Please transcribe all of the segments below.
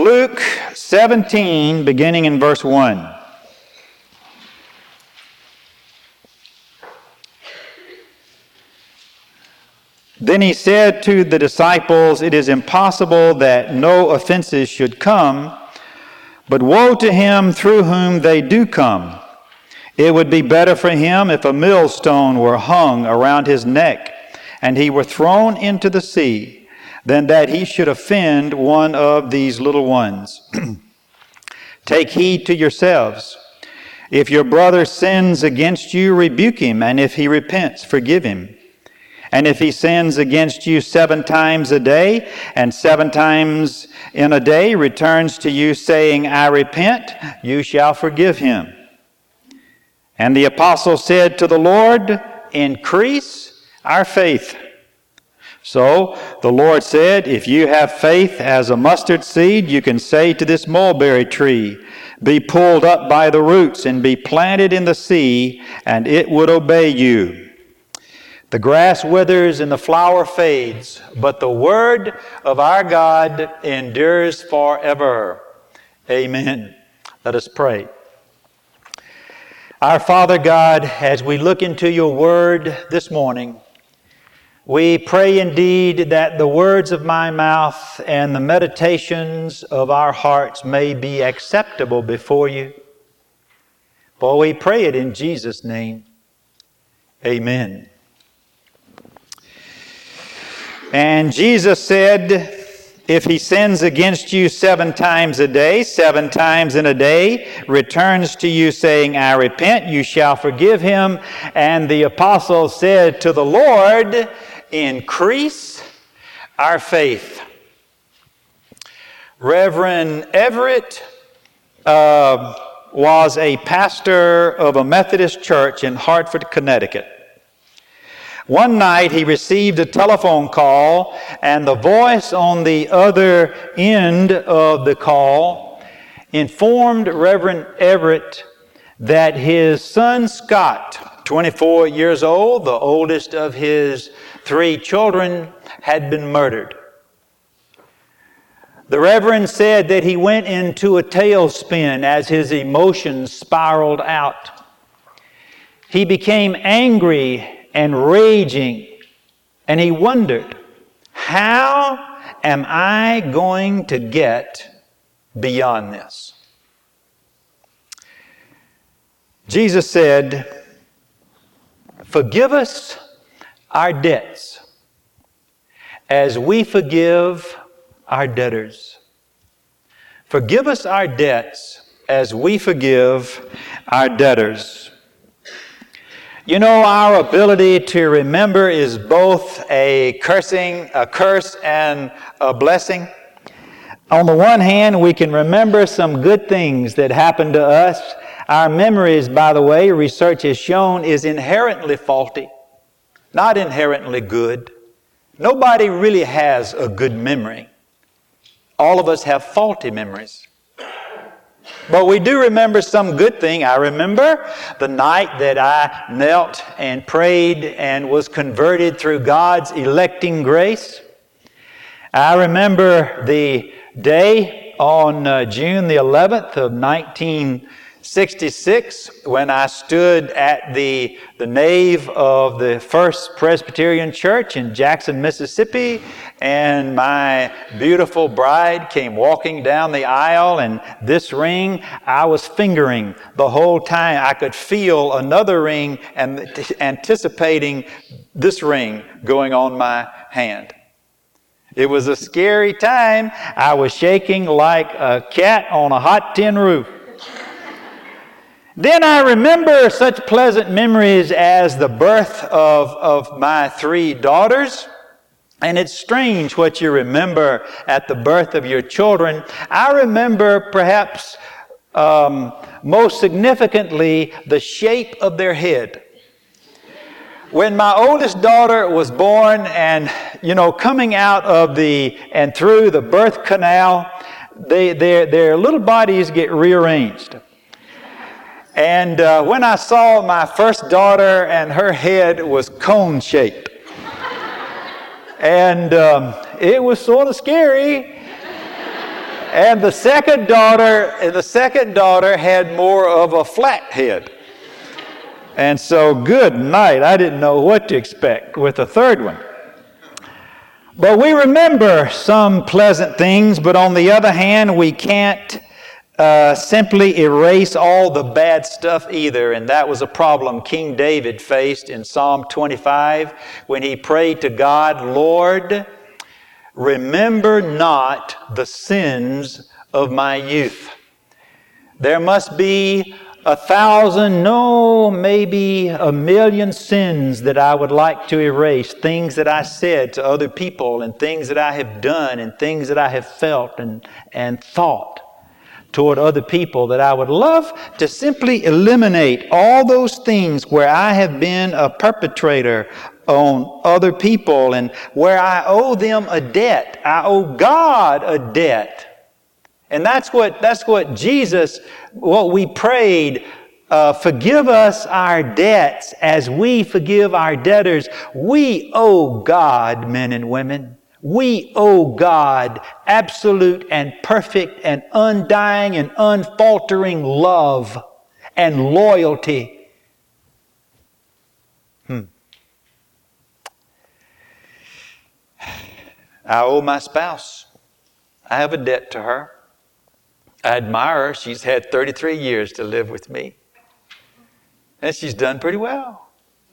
Luke 17, beginning in verse 1. Then he said to the disciples, "It is impossible that no offenses should come, but woe to him through whom they do come. It would be better for him if a millstone were hung around his neck, and he were thrown into the sea, than that he should offend one of these little ones. Take heed to yourselves. If your brother sins against you, rebuke him, and if he repents, forgive him. And if he sins against you 7 times a day, and 7 times in a day returns to you saying, 'I repent,' you shall forgive him." And the apostle said to the Lord, "Increase our faith." So the Lord said, "If you have faith as a mustard seed, you can say to this mulberry tree, 'Be pulled up by the roots and be planted in the sea,' and it would obey you. The grass withers and the flower fades, but the word of our God endures forever." Amen. Let us pray. Our Father God, as we look into your word this morning, we pray indeed that the words of my mouth and the meditations of our hearts may be acceptable before you. For we pray it in Jesus' name. Amen. And Jesus said, if he sins against you 7 times a day, 7 times in a day, returns to you saying, "I repent," you shall forgive him. And the apostle said to the Lord, "Increase our faith." Reverend Everett was a pastor of a Methodist church in Hartford, Connecticut. One night he received a telephone call, and the voice on the other end of the call informed Reverend Everett that his son Scott, 24 years old, the oldest of his 3 children, had been murdered. The Reverend said that he went into a tailspin as his emotions spiraled out. He became angry and raging, and he wondered, how am I going to get beyond this? Jesus said, "Forgive us our debts as we forgive our debtors." Forgive us our debts as we forgive our debtors. You know, our ability to remember is both a curse and a blessing. On the one hand, we can remember some good things that happened to us. Our memories, by the way, research has shown, is inherently faulty, not inherently good. Nobody really has a good memory. All of us have faulty memories. But we do remember some good thing. I remember the night that I knelt and prayed and was converted through God's electing grace. I remember the day on June the 11th of 1966 when I stood at the nave of the First Presbyterian Church in Jackson, Mississippi, and my beautiful bride came walking down the aisle, and this ring I was fingering the whole time. I could feel another ring and anticipating this ring going on my hand. It was a scary time. I was shaking like a cat on a hot tin roof. Then I remember such pleasant memories as the birth of my 3 daughters. And it's strange what you remember at the birth of your children. I remember perhaps most significantly the shape of their head. When my oldest daughter was born and, coming out of and through the birth canal, their little bodies get rearranged. And when I saw my first daughter and her head was cone-shaped, and it was sort of scary. And the second daughter had more of a flat head. And so, good night. I didn't know what to expect with the third one. But we remember some pleasant things, but on the other hand, we can't simply erase all the bad stuff either. And that was a problem King David faced in Psalm 25 when he prayed to God, Lord, remember not the sins of my youth. There must be 1,000, no, maybe 1,000,000 sins that I would like to erase. Things that I said to other people and things that I have done and things that I have felt and thought toward other people that I would love to simply eliminate all those things where I have been a perpetrator on other people and where I owe them a debt. I owe God a debt. And that's what Jesus, what we prayed, forgive us our debts as we forgive our debtors. We owe God, men and women. We owe God absolute and perfect and undying and unfaltering love and loyalty. I owe my spouse. I have a debt to her. I admire her. She's had 33 years to live with me. And she's done pretty well.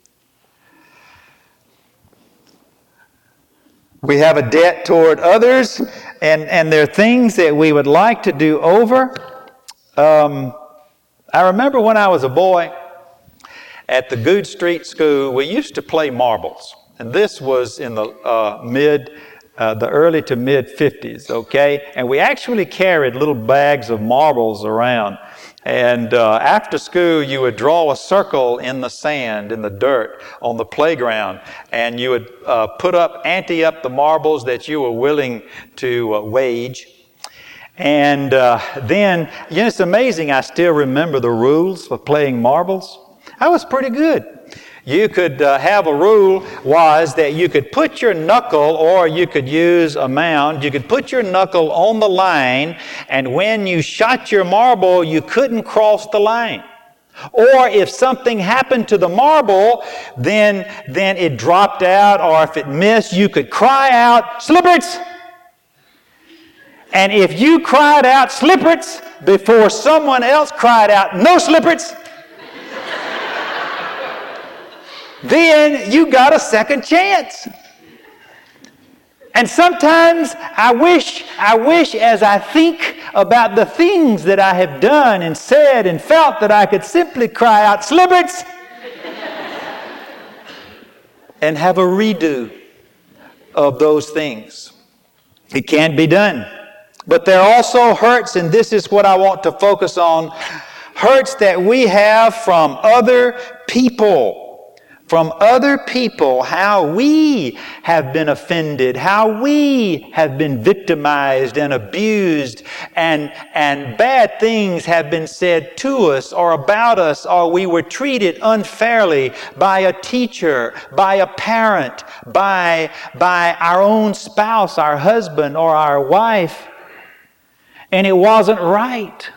We have a debt toward others, and there are things that we would like to do over. I remember when I was a boy at the Goode Street School, we used to play marbles. And this was in the early to mid 50s, okay? And we actually carried little bags of marbles around. And after school, you would draw a circle in the sand, in the dirt, on the playground. And you would ante up the marbles that you were willing to wage. And then, it's amazing, I still remember the rules for playing marbles. I was pretty good. You could have a rule was that you could put your knuckle, or you could use a mound, you could put your knuckle on the line, and when you shot your marble, you couldn't cross the line. Or if something happened to the marble, then it dropped out, or if it missed, you could cry out, "Slipperts!" And if you cried out, "Slipperts," before someone else cried out, "No slipperts," then you got a second chance. And sometimes I wish as I think about the things that I have done and said and felt that I could simply cry out, "Slipperts!" and have a redo of those things. It can't be done. But there also hurts, and this is what I want to focus on, hurts that we have from other people. From other people, how we have been offended, how we have been victimized and abused, and bad things have been said to us or about us, or we were treated unfairly by a teacher, by a parent, by our own spouse, our husband or our wife, and it wasn't right.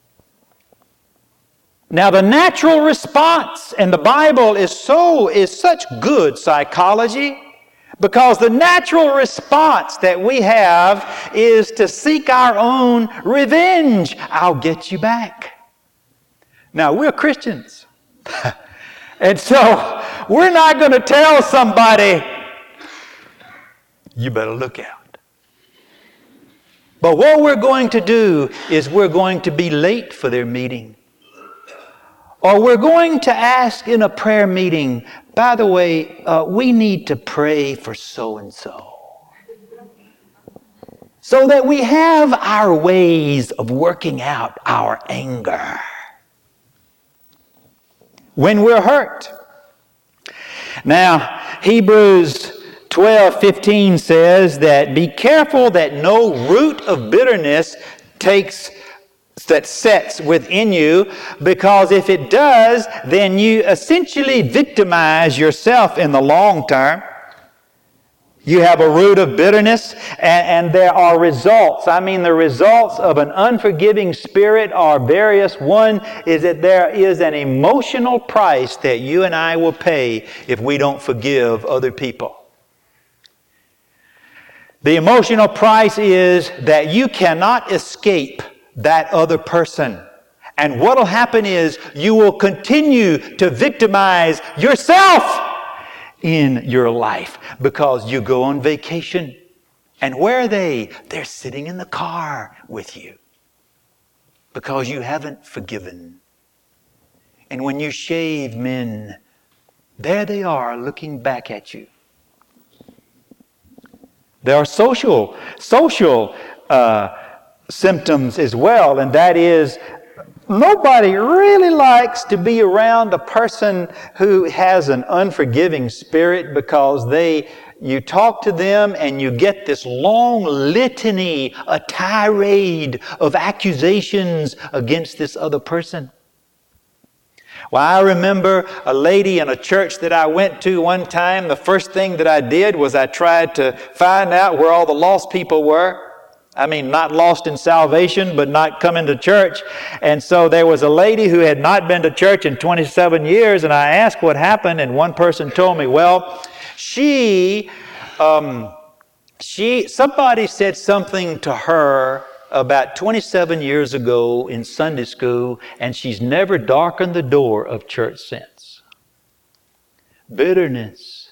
Now, the natural response, and the Bible is such good psychology, because the natural response that we have is to seek our own revenge. I'll get you back. Now, we're Christians. And so, we're not going to tell somebody, you better look out. But what we're going to do is we're going to be late for their meeting. Or we're going to ask in a prayer meeting, by the way, we need to pray for so-and-so. So that we have our ways of working out our anger when we're hurt. Now, Hebrews 12:15 says that be careful that no root of bitterness that sets within you, because if it does, then you essentially victimize yourself in the long term. You have a root of bitterness, and there are results. I mean, the results of an unforgiving spirit are various. One is that there is an emotional price that you and I will pay if we don't forgive other people. The emotional price is that you cannot escape that other person. And what will happen is you will continue to victimize yourself in your life because you go on vacation. And where are they? They're sitting in the car with you because you haven't forgiven. And when you shave, men, there they are looking back at you. There are social symptoms as well, and that is nobody really likes to be around a person who has an unforgiving spirit because you talk to them and you get this long litany, a tirade of accusations against this other person. Well, I remember a lady in a church that I went to one time. The first thing that I did was I tried to find out where all the lost people were. I mean, not lost in salvation, but not coming to church. And so there was a lady who had not been to church in 27 years, and I asked what happened, and one person told me, well, somebody said something to her about 27 years ago in Sunday school, and she's never darkened the door of church since. Bitterness.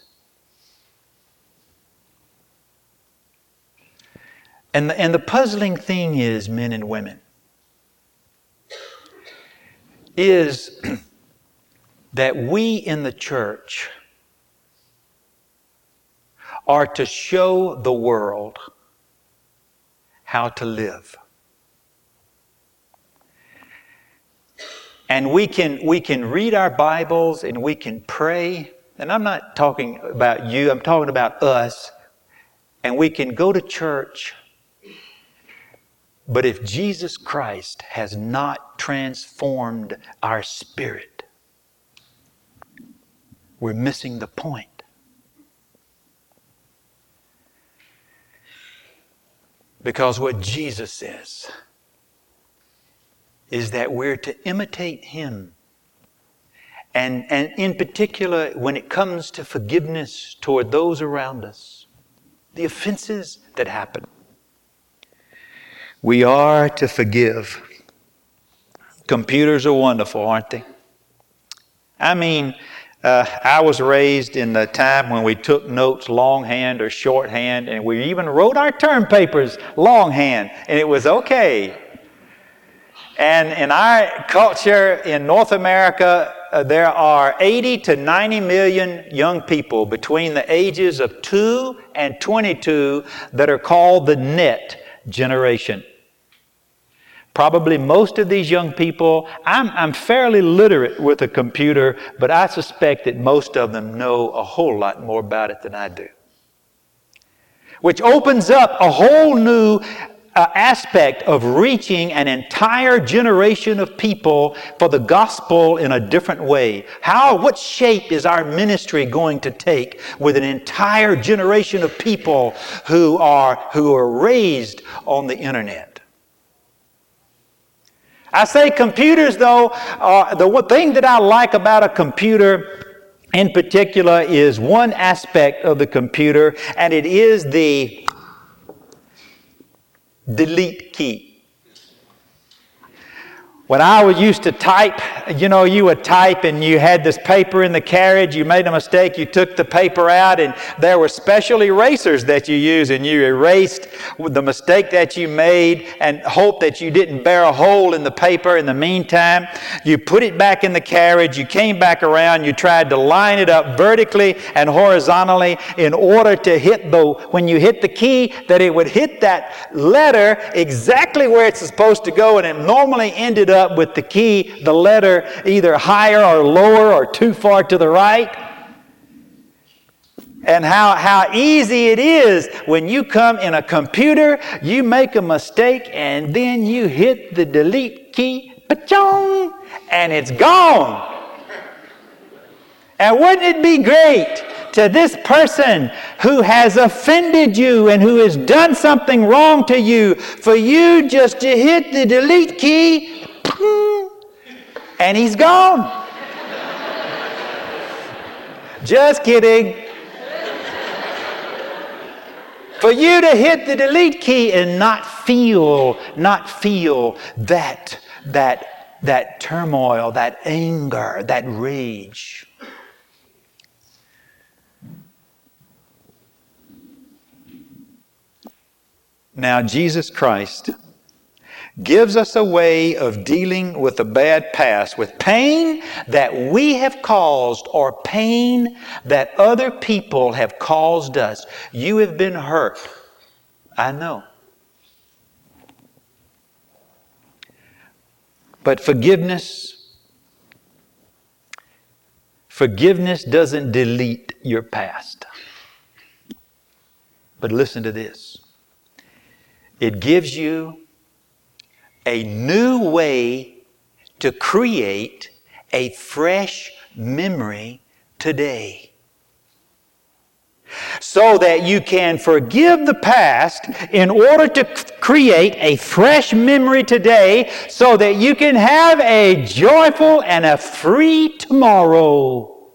And the puzzling thing is, men and women, is that we in the church are to show the world how to live. And we can read our Bibles and we can pray. And I'm not talking about you, I'm talking about us. And we can go to church. But if Jesus Christ has not transformed our spirit, we're missing the point. Because what Jesus says is that we're to imitate Him. And in particular, when it comes to forgiveness toward those around us, the offenses that happen, we are to forgive. Computers are wonderful, aren't they? I mean, I was raised in the time when we took notes longhand or shorthand, and we even wrote our term papers longhand, and it was okay. And in our culture in North America, there are 80 to 90 million young people between the ages of 2 and 22 that are called the net generation. Probably most of these young people, I'm fairly literate with a computer, but I suspect that most of them know a whole lot more about it than I do. Which opens up a whole new aspect of reaching an entire generation of people for the gospel in a different way. What shape is our ministry going to take with an entire generation of people who are raised on the internet? I say computers, though, the thing that I like about a computer in particular is one aspect of the computer, and it is the delete key. When I used to type, you would type and you had this paper in the carriage, you made a mistake, you took the paper out, and there were special erasers that you used, and you erased the mistake that you made and hoped that you didn't bear a hole in the paper in the meantime. You put it back in the carriage, you came back around, you tried to line it up vertically and horizontally in order to when you hit the key, that it would hit that letter exactly where it's supposed to go, and it normally ended up with the key, the letter either higher or lower or too far to the right. And how easy it is when you come in a computer, you make a mistake and then you hit the delete key, pa-chong, and it's gone. And wouldn't it be great to this person who has offended you and who has done something wrong to you, for you just to hit the delete key, and he's gone. Just kidding. For you to hit the delete key and not feel that turmoil, that anger, that rage. Now, Jesus Christ gives us a way of dealing with a bad past, with pain that we have caused or pain that other people have caused us. You have been hurt. I know. But forgiveness doesn't delete your past. But listen to this. It gives you a new way to create a fresh memory today. So that you can forgive the past in order to create a fresh memory today, so that you can have a joyful and a free tomorrow.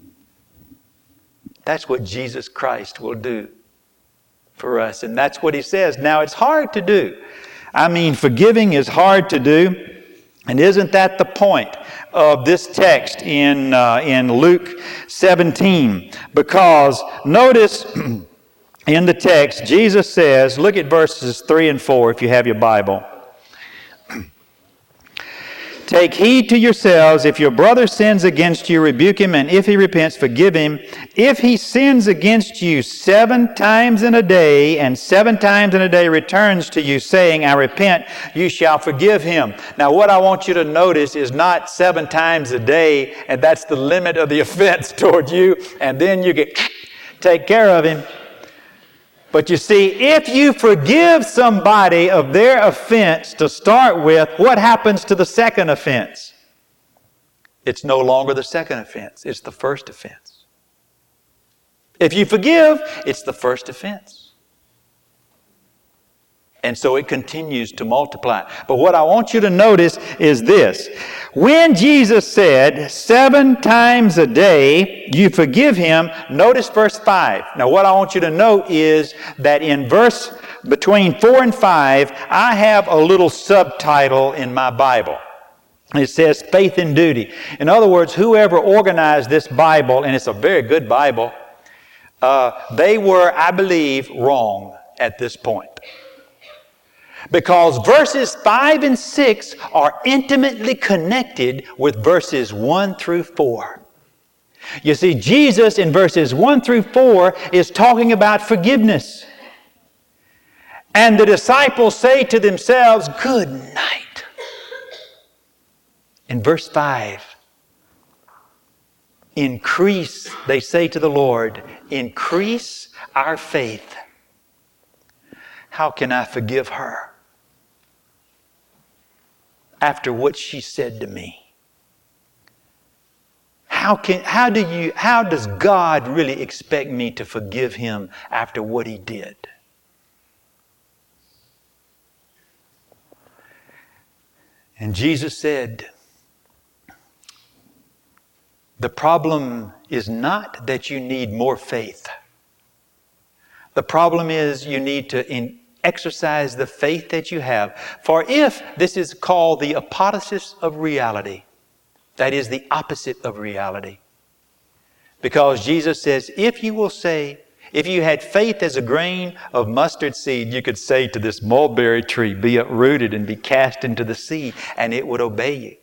That's what Jesus Christ will do for us, and that's what He says. Now, it's hard to do. I mean, forgiving is hard to do. And isn't that the point of this text in Luke 17? Because notice in the text, Jesus says, look at verses 3 and 4 if you have your Bible. Take heed to yourselves. If your brother sins against you, rebuke him, and if he repents, forgive him. If he sins against you 7 times in a day, and 7 times in a day returns to you, saying, I repent, you shall forgive him. Now, what I want you to notice is not 7 times a day, and that's the limit of the offense toward you, and then you get take care of him. But you see, if you forgive somebody of their offense to start with, what happens to the second offense? It's no longer the second offense. It's the first offense. If you forgive, it's the first offense. And so it continues to multiply. But what I want you to notice is this. When Jesus said 7 times a day you forgive him, notice verse 5. Now what I want you to note is that in verse between 4 and 5, I have a little subtitle in my Bible. It says faith and duty. In other words, whoever organized this Bible, and it's a very good Bible, they were, I believe, wrong at this point. Because verses 5 and 6 are intimately connected with verses 1 through 4. You see, Jesus in verses 1 through 4 is talking about forgiveness. And the disciples say to themselves, good night. In verse 5, increase, they say to the Lord, increase our faith. How can I forgive her after what she said to me? How does God really expect me to forgive him after what he did? And Jesus said, the problem is not that you need more faith. The problem is you need to exercise the faith that you have. For if this is called the apotheosis of reality, that is the opposite of reality. Because Jesus says, if you will say, if you had faith as a grain of mustard seed, you could say to this mulberry tree, be uprooted and be cast into the sea, and it would obey you.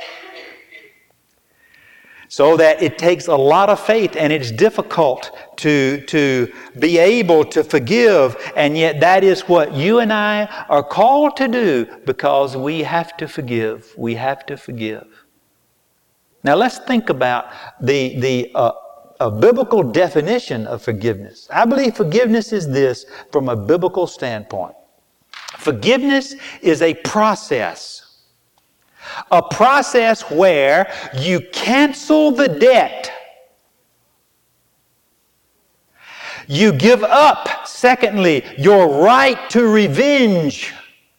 So that it takes a lot of faith, and it's difficult to be able to forgive, and yet that is what you and I are called to do, because we have to forgive. We have to forgive. Now let's think about a biblical definition of forgiveness. I believe forgiveness is this from a biblical standpoint. Forgiveness is a process. A process where you cancel the debt You give up, secondly, your right to revenge.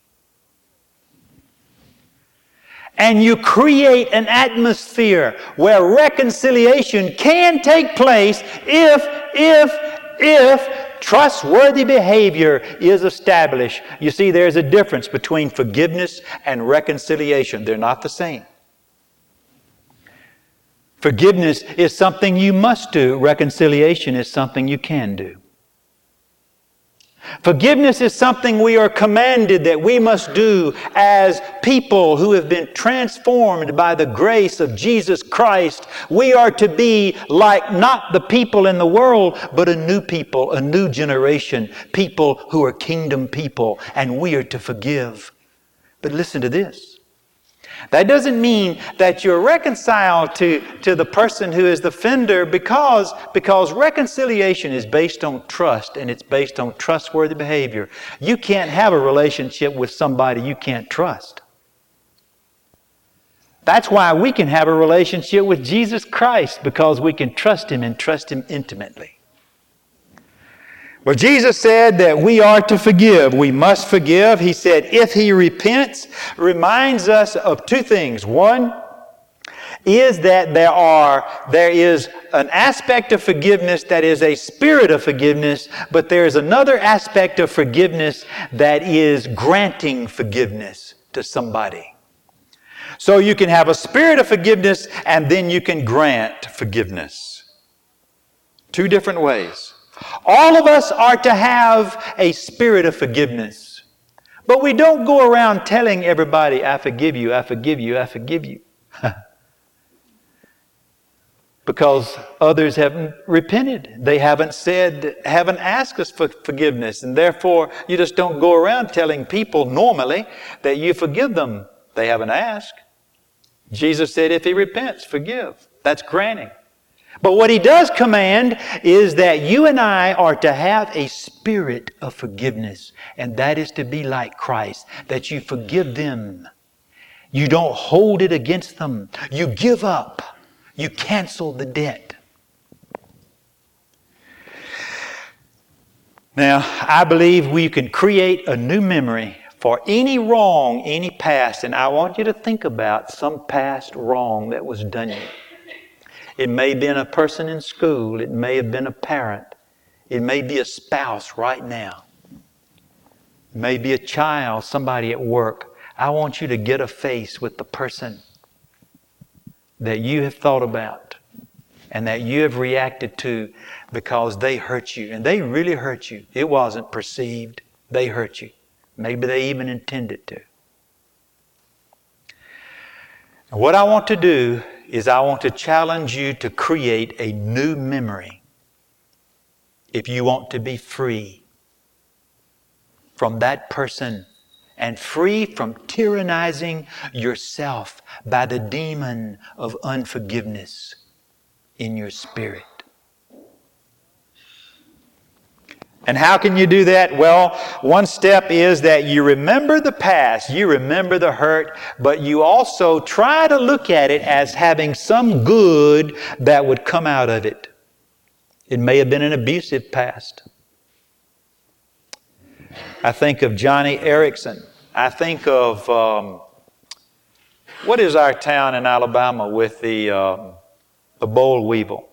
And you create an atmosphere where reconciliation can take place if trustworthy behavior is established. You see, there's a difference between forgiveness and reconciliation. They're not the same. Forgiveness is something you must do. Reconciliation is something you can do. Forgiveness is something we are commanded that we must do as people who have been transformed by the grace of Jesus Christ. We are to be like not the people in the world, but a new people, a new generation, people who are kingdom people, and we are to forgive. But listen to this. That doesn't mean that you're reconciled to the person who is the offender because reconciliation is based on trust and it's based on trustworthy behavior. You can't have a relationship with somebody you can't trust. That's why we can have a relationship with Jesus Christ, because we can trust Him and trust Him intimately. Well, Jesus said that we are to forgive. We must forgive. He said, if he repents, reminds us of two things. One is that there is an aspect of forgiveness that is a spirit of forgiveness, but there is another aspect of forgiveness that is granting forgiveness to somebody. So you can have a spirit of forgiveness and then you can grant forgiveness. Two different ways. All of us are to have a spirit of forgiveness. But we don't go around telling everybody, I forgive you, I forgive you, I forgive you. Because others haven't repented. They haven't asked us for forgiveness. And therefore, you just don't go around telling people normally that you forgive them. They haven't asked. Jesus said, if he repents, forgive. That's granting. But what he does command is that you and I are to have a spirit of forgiveness. And that is to be like Christ, that you forgive them. You don't hold it against them. You give up. You cancel the debt. Now, I believe we can create a new memory for any wrong, any past. And I want you to think about some past wrong that was done you. It may have been a person in school. It may have been a parent. It may be a spouse right now. It may be a child, somebody at work. I want you to get a face with the person that you have thought about and that you have reacted to because they hurt you. And they really hurt you. It wasn't perceived. They hurt you. Maybe they even intended to. And what I want to do is I want to challenge you to create a new memory if you want to be free from that person and free from tyrannizing yourself by the demon of unforgiveness in your spirit. And how can you do that? Well, one step is that you remember the past, you remember the hurt, but you also try to look at it as having some good that would come out of it. It may have been an abusive past. I think of Johnny Erickson. I think of, what is our town in Alabama with the boll weevil?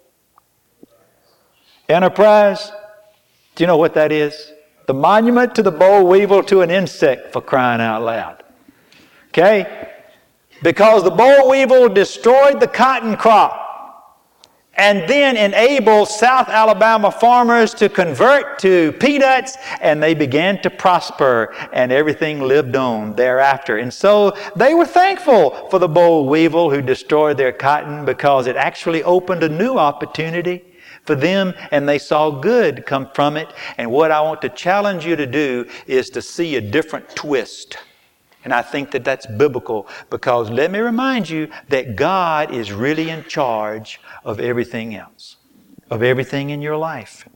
Enterprise? Do you know what that is? The monument to the boll weevil to an insect, for crying out loud. Okay? Because the boll weevil destroyed the cotton crop and then enabled South Alabama farmers to convert to peanuts, and they began to prosper, and everything lived on thereafter. And so they were thankful for the boll weevil who destroyed their cotton, because it actually opened a new opportunity for them, and they saw good come from it. And what I want to challenge you to do is to see a different twist. And I think that that's biblical, because let me remind you that God is really in charge of everything else, of everything in your life.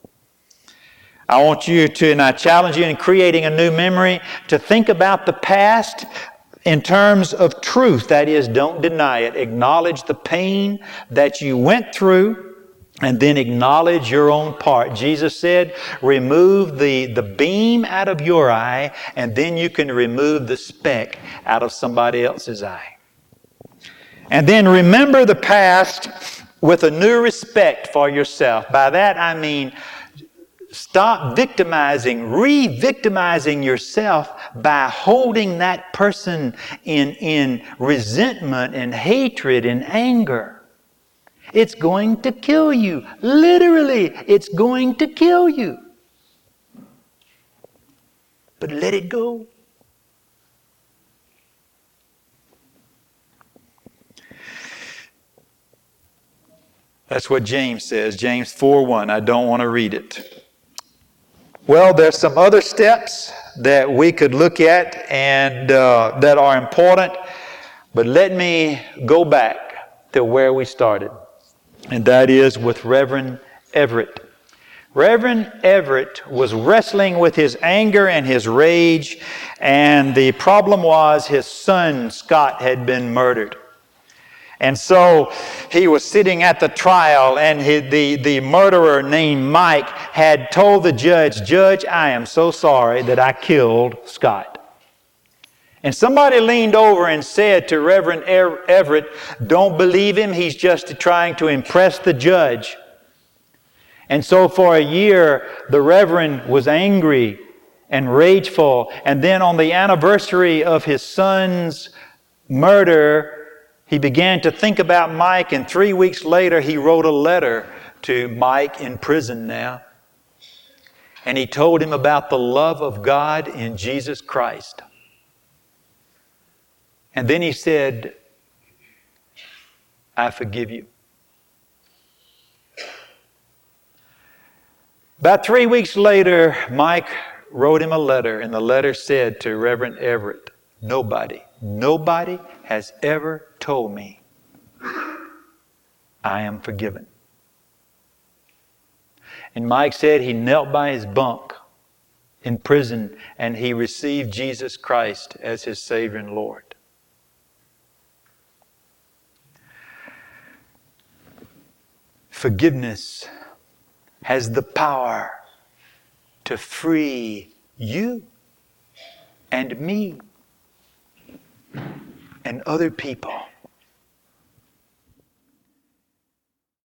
I want you to, and I challenge you in creating a new memory, to think about the past in terms of truth. That is, don't deny it. Acknowledge the pain that you went through. and then acknowledge your own part. Jesus said, remove the beam out of your eye, and then you can remove the speck out of somebody else's eye. And then remember the past with a new respect for yourself. By that I mean, stop re-victimizing yourself by holding that person in resentment and hatred and anger. It's going to kill you. Literally, it's going to kill you. But let it go. That's what James says, James 4:1. I don't want to read it. Well, there's some other steps that we could look at and that are important, but let me go back to where we started, and that is with Reverend Everett. Reverend Everett was wrestling with his anger and his rage, and the problem was his son, Scott, had been murdered. And so he was sitting at the trial, and the murderer named Mike had told the judge, "Judge, I am so sorry that I killed Scott." And somebody leaned over and said to Reverend Everett, "Don't believe him. He's just trying to impress the judge." And so for a year, the Reverend was angry and rageful. And then on the anniversary of his son's murder, he began to think about Mike, and 3 weeks later he wrote a letter to Mike in prison now. And he told him about the love of God in Jesus Christ. And then he said, "I forgive you." About 3 weeks later, Mike wrote him a letter, and the letter said to Reverend Everett, Nobody has ever told me I am forgiven." And Mike said he knelt by his bunk in prison and he received Jesus Christ as his Savior and Lord. Forgiveness has the power to free you and me and other people